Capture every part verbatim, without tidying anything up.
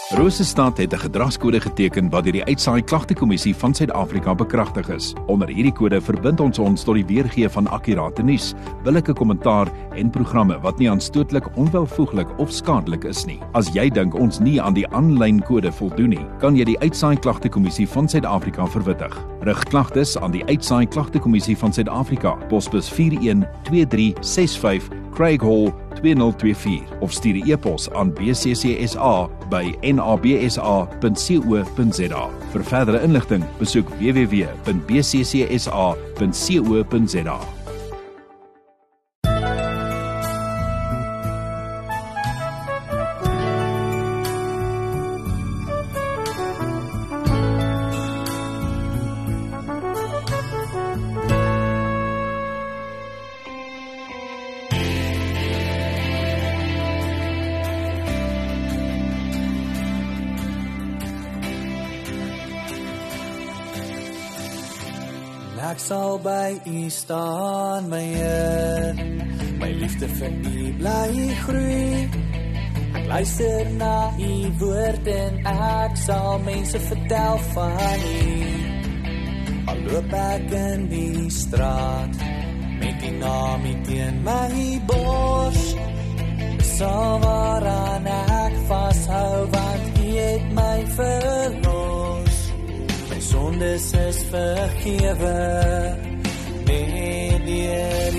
Rosestad het 'n gedragskode geteken wat deur die Uitsaai Klagtekommissie van Suid-Afrika bekragtig is. Onder hierdie kode verbind ons ons tot die weergee van akkurate nuus, billike kommentaar en programme wat nie aanstootlik, onwelvoeglik of skadelik is nie. As jy dink ons nie aan die aanlyn kode voldoen nie, kan jy die Uitsaai Klagtekommissie van Suid-Afrika verwittig. Rig klagtes aan die Uitsaai Klagtekommissie van Suid-Afrika, posbus vier een twee drie ses vyf, Craig Hall twee nul twee vier of stuur 'n e-pos aan b c c s a by n a b s a punt co punt z a. Vir verdere inligting, besoek w w w punt b c c s a punt co punt z a. Ek sal by U staan, my Heer, my liefde vir U bly groei. Ek luister na U woord en ek sal mense vertel van U. Al loop ek in die straat, met U naam teen my bors, sal waaraan ek vashou, want U het my verlos. My sondes is vergewe, met deur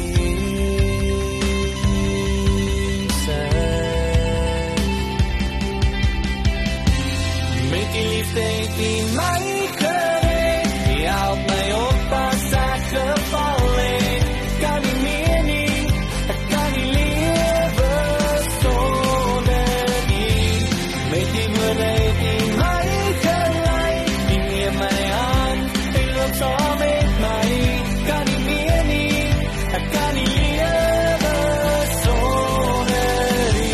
Jesus. Met die liefde het U my gered, U help my op as ek geval het. Kan nie meer nie, ek kan nie lewe sonder U. Met die woorde het U my gelei, U neem my hand en loop saam met my. Kan nie meer nie, ek kan nie lewe sonder U.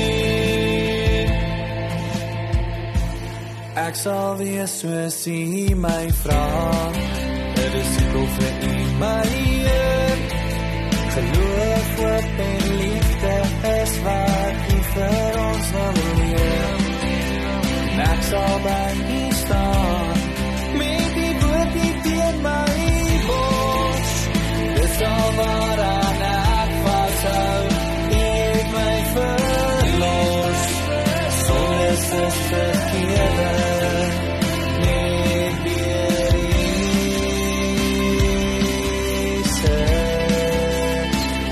Ek sal wees soos U my vra, 'n disipel vir U my Heer. Geloof, hoop en liefde is wat U vir ons wil leer. En ek sal by U staan, met die woord hier teen my bors. Dis al waaraan ek vashou, U het my verlos. Sondes is vergewe, met deur Jesus.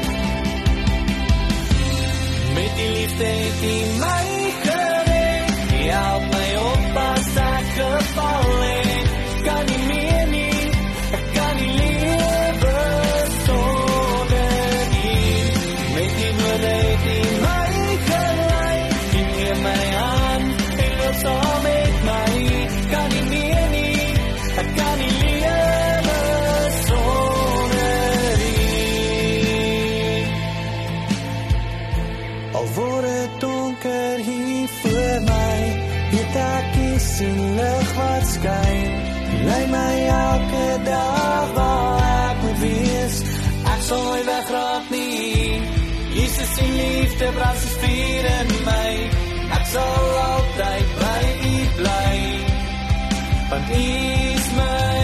Met die liefde het U my gered, U help my op as ek geval het. Kan nie meer nie, ek kan nie lewe sonder U. Met die woorde het U my gelei, U neem my hand en loop saam met my. Kan nie meer nie, ek kan nie lewe sonder U. Al word het donker hier voor my, weet ek U sien lig wat skyn. U lei my elke dag waar ek moet wees. Ek sal nooit wegraak nie, Jesus se liefde brand soos vuur in my. Ek sal altyd by U bly, want U is my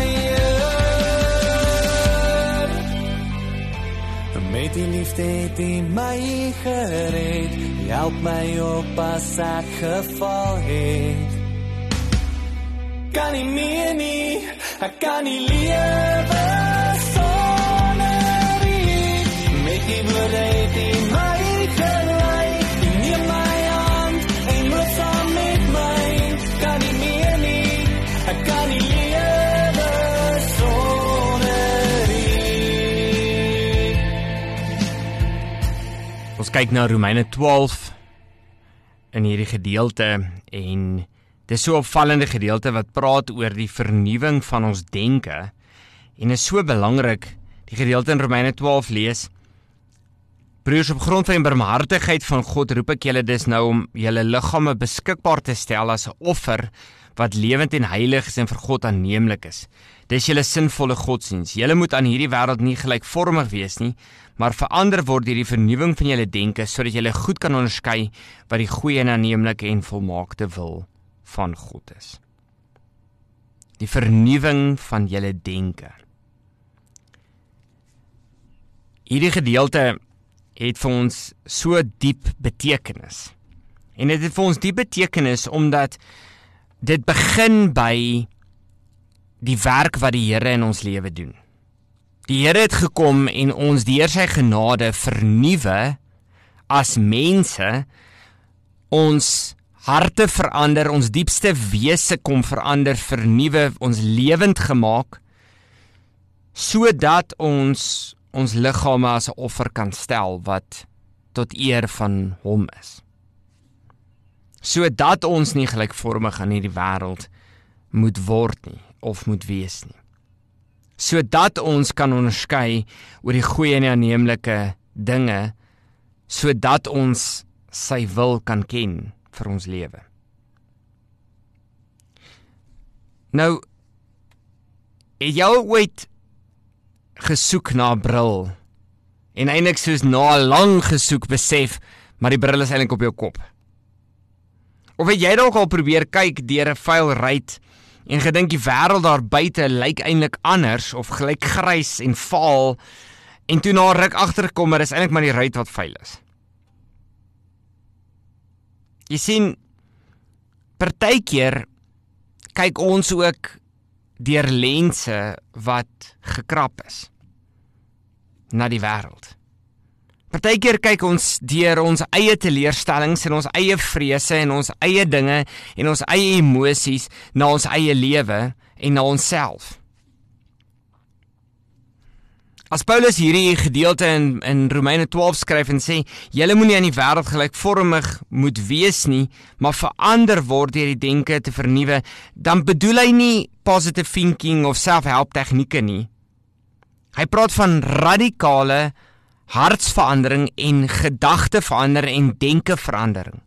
Heer. Met die liefde het U my gered, U help my op as ek geval het. Kan nie meer nie, ek kan nie lewe sonder U. Met die woorde het U my gelei, U neem my hand en loop saam met my. Kan nie meer nie, ek kan nie lewe sonder U. Ons kyk na Romeine twaalf in hierdie gedeelte en dit is so 'n opvallende gedeelte wat praat oor die vernuwing van ons denke en is so belangrik. Die gedeelte in Romeine twaalf lees: Broers, op grond van die barmhartigheid van God roep ek julle dus nou om julle liggame beskikbaar te stel as 'n offer wat lewend en heilig is en vir God aanneemlik is. Dis julle sinvolle godsdiens. Julle moet aan hierdie wêreld nie gelykvormig wees nie, maar verander word deur die vernuwing van julle denke, sodat julle goed kan onderskei wat die goeie en aanneemlike en volmaakte wil van God is. Die vernuwing van julle denke. Hierdie gedeelte het vir ons so diep betekenis. En dit het vir ons diep betekenis omdat dit begin by die werk wat die Here in ons lewe doen. Die Here het gekom en ons deur sy genade vernuwe as mense, ons harte verander, ons diepste wese kom verander, vernuwe, ons lewend gemaak, sodat ons ons liggame as 'n offer kan stel wat tot eer van hom is. Sodat ons nie gelykvormig aan hierdie wêreld moet word nie, of moet wees nie. Sodat ons kan onderskei oor die goeie en die aanneemlike dinge, sodat ons sy wil kan ken vir ons lewe. Nou, het jy ooit gesoek na 'n bril, en eintlik soos na 'n lang gesoek besef, maar die bril is eintlik op jou kop? Of het jy dalk al probeer kyk deur 'n vuil ruit, en gedink die wêreld daar buite lyk eintlik anders, of gelyk grys en vaal, en toe na 'n ruk agterkom, maar dis eintlik maar die ruit wat vuil is. Jy sien, partykeer kyk ons ook deur lense wat gekrap is na die wêreld. Partykeer kyk ons deur ons eie teleurstellings en ons eie vrese en ons eie dinge en ons eie emosies na ons eie lewe en na onsself. As Paulus hierdie gedeelte in, in Romeine twaalf skryf en sê, julle moenie aan die wêreld gelykvormig moet wees nie, maar verander word deur die denke te vernuwe, dan bedoel hy nie positive thinking of self-help tegnieke nie. Hy praat van radikale hartsverandering en gedagteverandering en denkeverandering.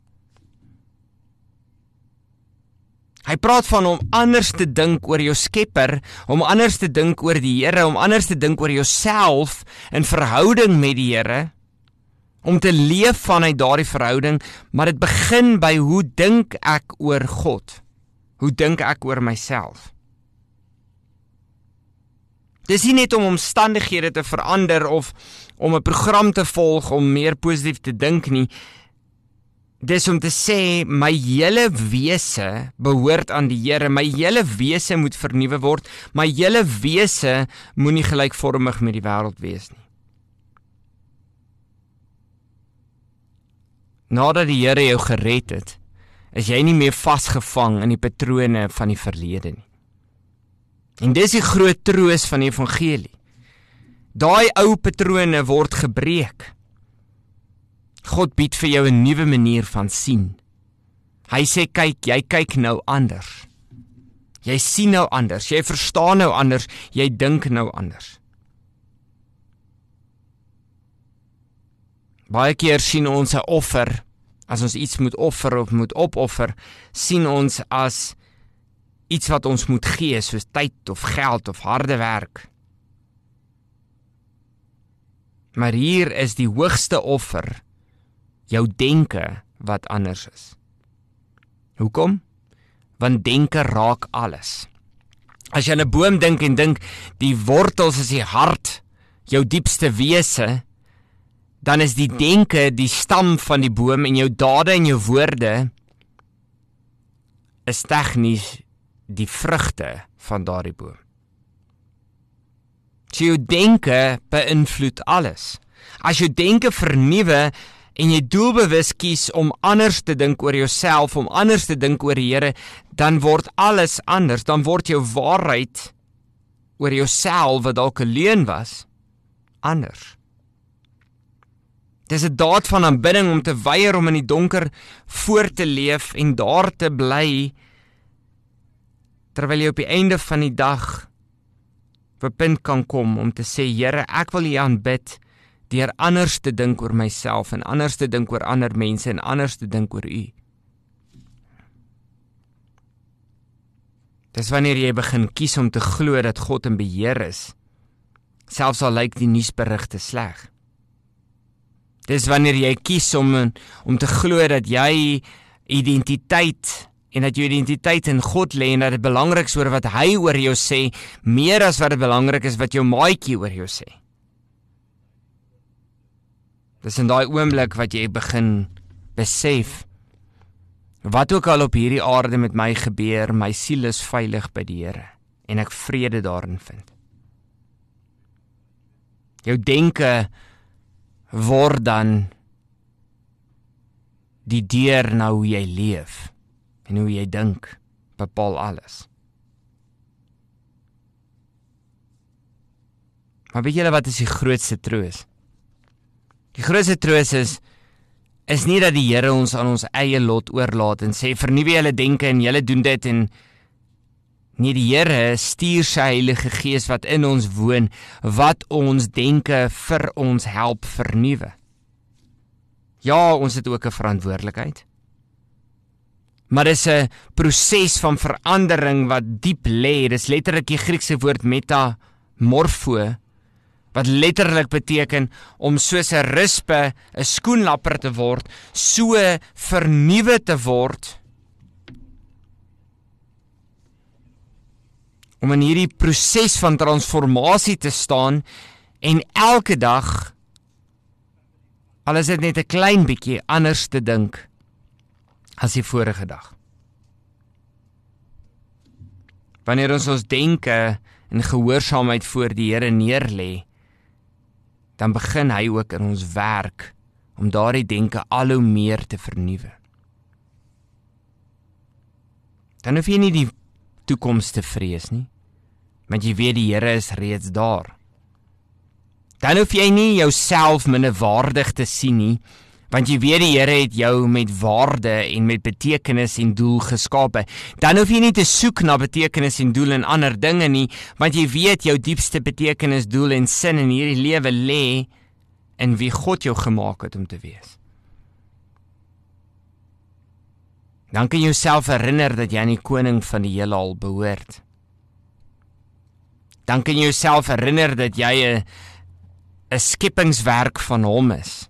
Hy praat van om anders te dink oor jou Skepper, om anders te dink oor die Here, om anders te dink oor jouself in verhouding met die Here, om te leef vanuit daardie verhouding, maar dit begin by hoe dink ek oor God? Hoe dink ek oor myself? Dis nie net om omstandighede te verander of om 'n program te volg om meer positief te dink nie. Dis om te sê, my hele wese behoort aan die Here, my hele wese moet vernuwe word, my hele wese moenie gelykvormig met die wêreld wees nie. Nadat die Here jou gered het, is jy nie meer vasgevang in die patrone van die verlede nie. En dis die groot troos van die evangelie. Daai ou patrone word gebreek. God bied vir jou 'n nuwe manier van sien. Hy sê, kyk, jy kyk nou anders. Jy sien nou anders, jy verstaan nou anders, jy dink nou anders. Baie keer sien ons 'n offer, as ons iets moet offer of moet opoffer, sien ons as iets wat ons moet gee, soos tyd of geld of harde werk. Maar hier is die hoogste offer, jou denke wat anders is. Hoekom? Want denke raak alles. As jy aan 'n boom dink en dink, die wortels is die hart, jou diepste wese, dan is die denke die stam van die boom en jou dade en jou woorde is tegnies die vrugte van daardie boom. So jou denke beïnvloed alles. As jou denke vernuwe en jy doelbewus kies om anders te dink oor jouself, om anders te dink oor die Here, dan word alles anders, dan word jou waarheid oor jouself, wat dalk 'n leuen was, anders. Dis 'n daad van aanbidding om te weier om in die donker voort te leef en daar te bly, terwyl jy op die einde van die dag op 'n punt kan kom om te sê, Here, ek wil U aanbid deur anders te dink oor myself en anders te dink oor ander mense en anders te dink oor U. Dis wanneer jy begin kies om te glo dat God in beheer is, selfs al lyk die nuusberigte sleg. Dis wanneer jy kies om, om te glo dat jy identiteit en dat jou identiteit in God lê en dat dit belangrik is oor wat hy oor jou sê, meer as wat dit belangrik is wat jou maatjie oor jou sê. Dis in daai oomblik wat jy begin besef, wat ook al op hierdie aarde met my gebeur, my siel is veilig by die Here en ek vrede daarin vind. Jou denke word dan die deur na hoe jy leef en hoe jy dink, bepaal alles. Maar weet julle wat is die grootste troos? Die grootste troos is, is nie dat die Here ons aan ons eie lot oorlaat en sê, vernuwe julle denke en julle doen dit en nie, die Here stuur sy Heilige Gees wat in ons woon, wat ons denke vir ons help vernuwe. Ja, ons het ook 'n verantwoordelikheid. Maar dis 'n proses van verandering wat diep lê. Dis letterlik die Griekse woord metamorfo, wat letterlik beteken om soos 'n rispe, 'n skoenlapper te word, so vernuwe te word, om in hierdie proses van transformasie te staan en elke dag, al is dit net 'n klein bietjie anders te dink as die vorige dag. Wanneer ons ons denke en gehoorsaamheid voor die Here neerlê, dan begin hy ook in ons werk om daardie denke al hoe meer te vernuwe. Dan hoef jy nie die toekoms te vrees nie, want jy weet die Here is reeds daar. Dan hoef jy nie jouself minderwaardig te sien nie, want jy weet die Here het jou met waarde en met betekenis en doel geskape. Dan hoef jy nie te soek na betekenis en doel in ander dinge nie, want jy weet jou diepste betekenis, doel en sin in hierdie lewe lê in wie God jou gemaak het om te wees. Dan kan jy jouself herinner dat jy aan die koning van die heelal behoort. Dan kan jy jouself herinner dat jy 'n 'n skepingswerk van hom is.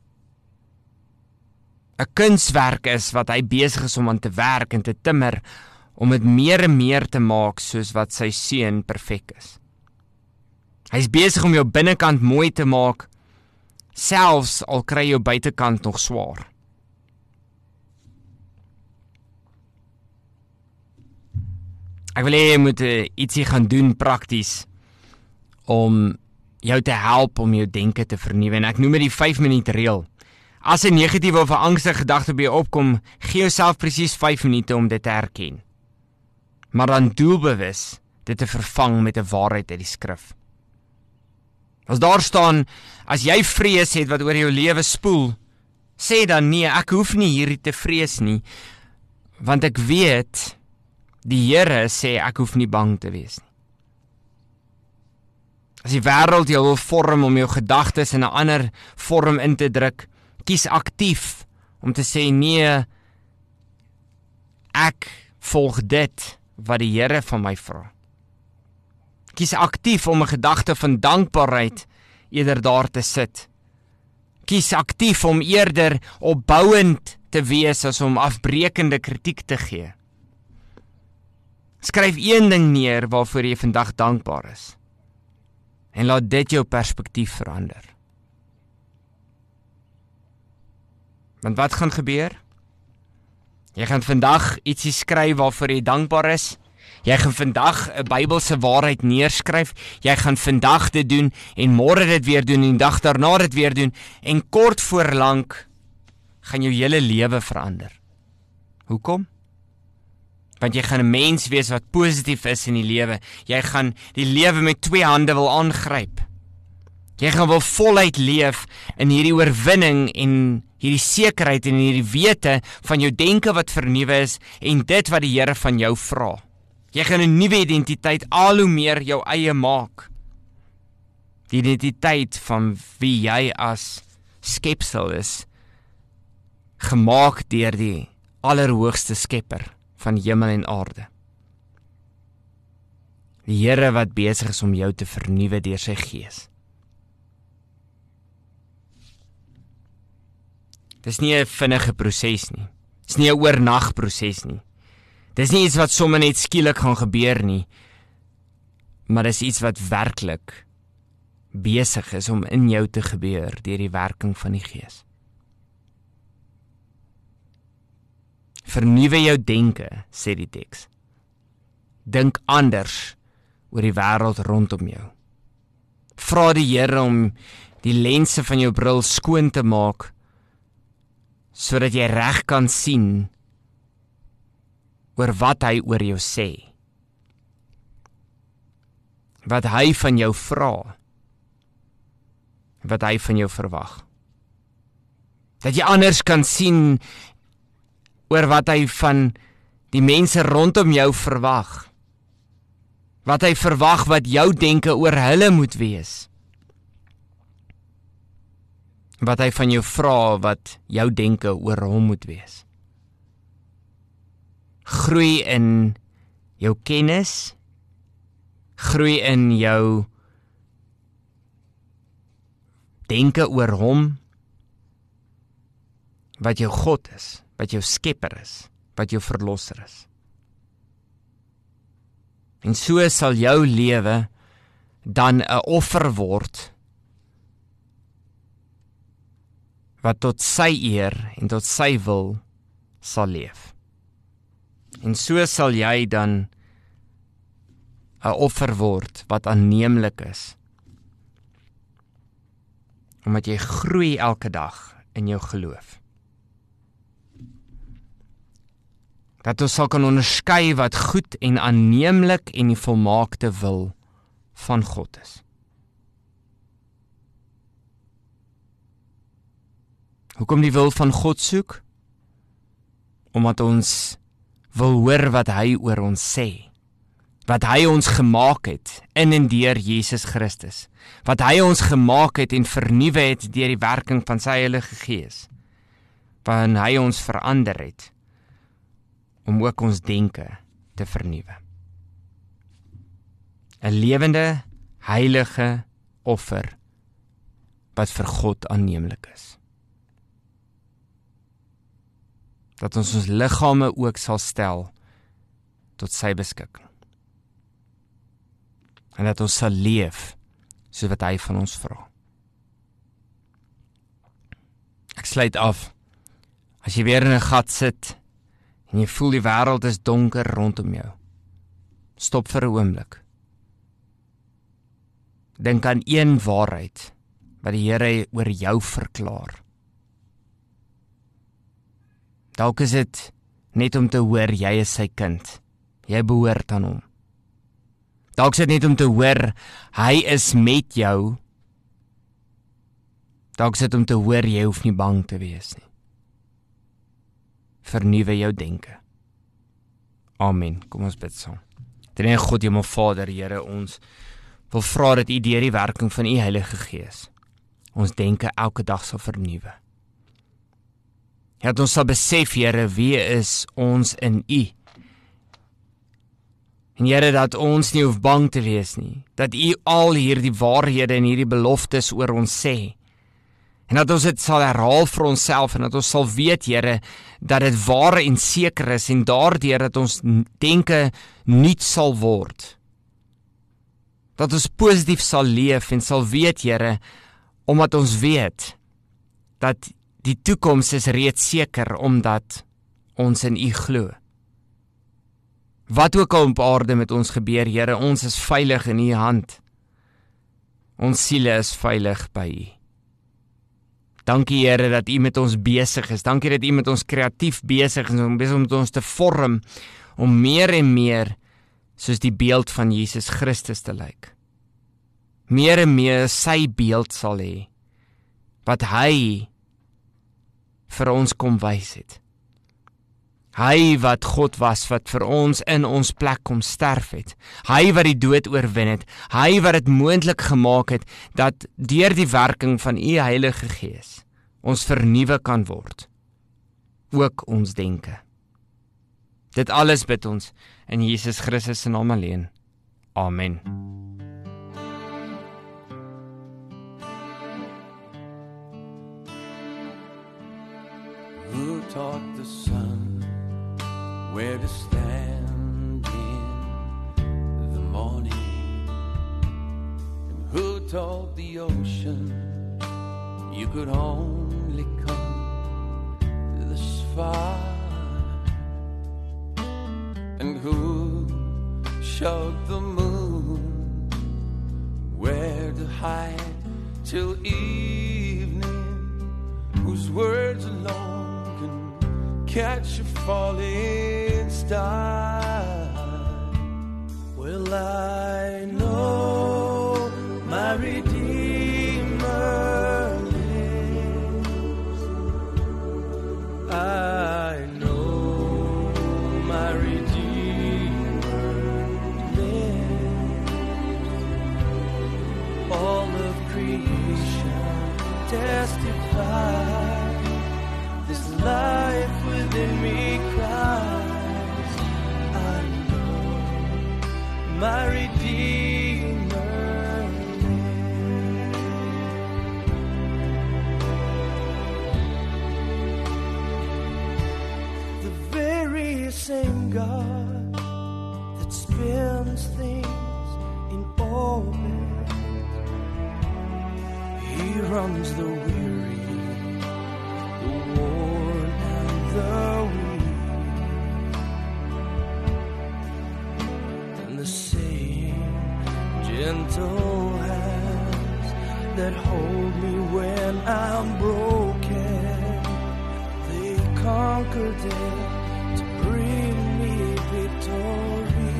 'n kunswerk is wat hy besig is om aan te werk en te timmer, om dit meer en meer te maak soos wat sy seun perfek is. Hy is besig om jou binnekant mooi te maak, selfs al kry jou buitekant nog swaar. Ek wil hê jy moet uh, ietsie gaan doen prakties om jou te help om jou denke te vernuwe, en ek noem dit die vyf minuut reël. As 'n negatiewe of 'n angstige gedagte by jou opkom, gee jouself presies vyf minute om dit te herken. Maar dan doelbewus dit te vervang met 'n waarheid uit die skrif. As daar staan, as jy vrees het wat oor jou lewe spoel, sê dan nee, ek hoef nie hierdie te vrees nie, want ek weet, die Here sê ek hoef nie bang te wees nie. As die wêreld jou wil vorm om jou gedagtes in 'n ander vorm in te druk, kies aktief om te sê nee, ek volg dit wat die Here van my vra. Kies aktief om 'n gedagte van dankbaarheid eerder daar te sit. Kies aktief om eerder opbouend te wees as om afbreekende kritiek te gee. Skryf een ding neer waarvoor jy vandag dankbaar is. En laat dit jou perspektief verander. Want wat gaan gebeur? Jy gaan vandag ietsie skryf waarvoor jy dankbaar is. Jy gaan vandag 'n Bybelse waarheid neerskryf. Jy gaan vandag dit doen en môre dit weer doen en die dag daarna dit weer doen. En kort voor lank gaan jou hele lewe verander. Hoekom? Want jy gaan 'n mens wees wat positief is in die lewe. Jy gaan die lewe met twee hande wil aangryp. Jy gaan wil voluit leef in hierdie oorwinning en hierdie sekerheid en hierdie wete van jou denke wat vernuwe is en dit wat die Here van jou vra. Jy gaan 'n nuwe identiteit al hoe meer jou eie maak. Die identiteit van wie jy as skepsel is, gemaak deur die allerhoogste skepper van hemel en aarde. Die Here wat besig is om jou te vernuwe deur sy Gees. Dis nie 'n vinnige proses nie. Dis nie 'n oornag proses nie. Dis nie iets wat sommer net skielik gaan gebeur nie, maar dis iets wat werklik besig is om in jou te gebeur deur die werking van die Gees. Vernuwe jou denke, sê die teks. Dink anders oor die wêreld rondom jou. Vra die Here om die lense van jou bril skoon te maak, sodat jy reg kan sien oor wat hy oor jou sê. Wat hy van jou vra. Wat hy van jou verwag. Dat jy anders kan sien oor wat hy van die mense rondom jou verwag. Wat hy verwag wat jou denke oor hulle moet wees. Wat hy van jou vra wat jou denke oor hom moet wees. Groei in jou kennis, groei in jou denke oor hom, wat jou God is, wat jou skepper is, wat jou verlosser is. En so sal jou lewe dan 'n offer word wat tot sy eer en tot sy wil sal leef. En so sal jy dan 'n offer word wat aanneemlik is, omdat jy groei elke dag in jou geloof. Dat ons sal kan onderskei wat goed en aanneemlik en die volmaakte wil van God is. Hoekom die wil van God soek? Omdat ons wil hoor wat hy oor ons sê. Wat hy ons gemaak het in en deur Jesus Christus. Wat hy ons gemaak het en vernuwe het deur die werking van sy Heilige Gees. Waarin hy ons verander het om ook ons denke te vernuwe. 'n lewende, heilige offer wat vir God aanneemlik is. Dat ons ons liggame ook sal stel tot sy beskikking. En dat ons sal leef soos wat hy van ons vra. Ek sluit af. As jy weer in 'n gat sit en jy voel die wêreld is donker rondom jou, stop vir 'n oomblik. Dink aan een waarheid wat die Here oor jou verklaar. Dalk is dit net om te hoor jy is sy kind. Jy behoort aan hom. Dalk is dit net om te hoor hy is met jou. Dalk is dit om te hoor jy hoef nie bang te wees nie. Vernuwe jou denke. Amen. Kom ons bid saam. Drie God, Hemel Vader, Here, ons wil vra dat U deur die werking van U Heilige Gees ons denke elke dag sal vernuwe. Dat ons sal besef, Here, wie is ons in U. En Here, dat ons nie hoef bang te wees nie, dat U al hierdie waarhede en hierdie beloftes oor ons sê, en dat ons dit sal herhaal vir onsself, en dat ons sal weet, Here, dat dit waar en seker is, en daardeur dat ons denke nuut sal word, dat ons positief sal leef, en sal weet, Here, omdat ons weet, dat die toekoms is reeds seker, omdat ons in U glo. Wat ook al op aarde met ons gebeur, Here, ons is veilig in U hand. Ons siele is veilig by U. Dankie, Here, dat U met ons besig is. Dankie dat U met ons kreatief besig is, om besig met ons te vorm, om meer en meer soos die beeld van Jesus Christus te lyk. Meer en meer sy beeld sal hê, wat hy vir ons kom wys het. Hy wat God was, wat vir ons in ons plek kom sterf het. Hy wat die dood oorwin het. Hy wat dit moontlik gemaak het, dat deur die werking van U Heilige Gees, ons vernuwe kan word. Ook ons denke. Dit alles bid ons in Jesus Christus se naam alleen. Amen. Who taught the sun where to stand? told the ocean you could only come this far? And who showed the moon where to hide till evening? Whose words alone can catch a falling star? Well, I know my Redeemer lives. I know my Redeemer lives. All of creation testifies, this life within me cries, I know my Redeemer lives. The very same God that spins things in orbit, He runs the weary, the worn and the weak, and the same gentle hands that hold me when I'm broken, they conquer death to bring me victory.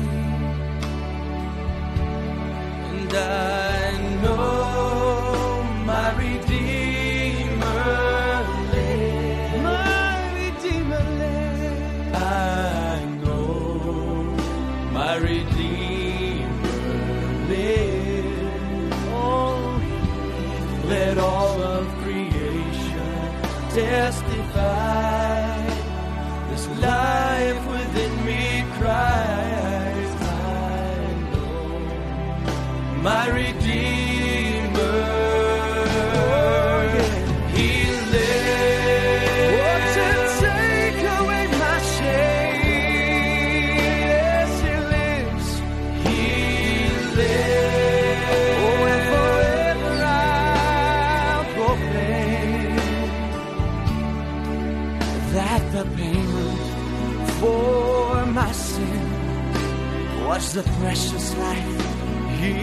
And I know my Redeemer lives. My Redeemer lives. I know my Redeemer lives. Oh, let all of creation testify, this life within me cries, I know my Redeemer. The payment for my sin was the precious life He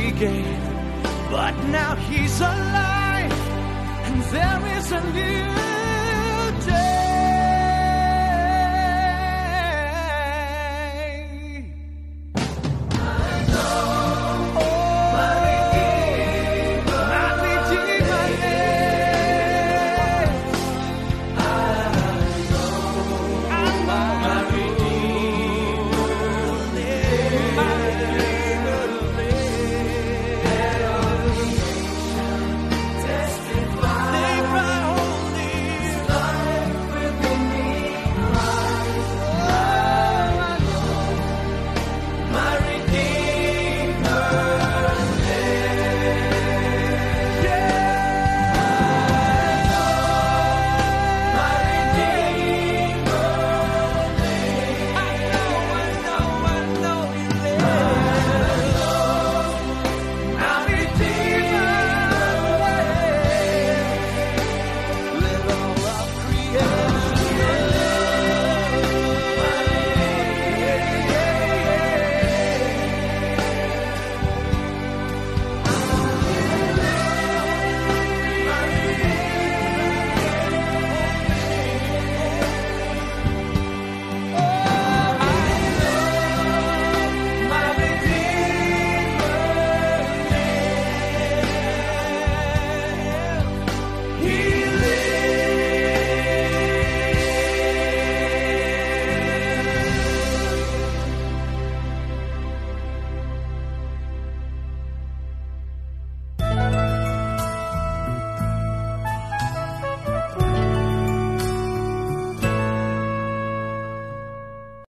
gave, but now He's alive and there is a new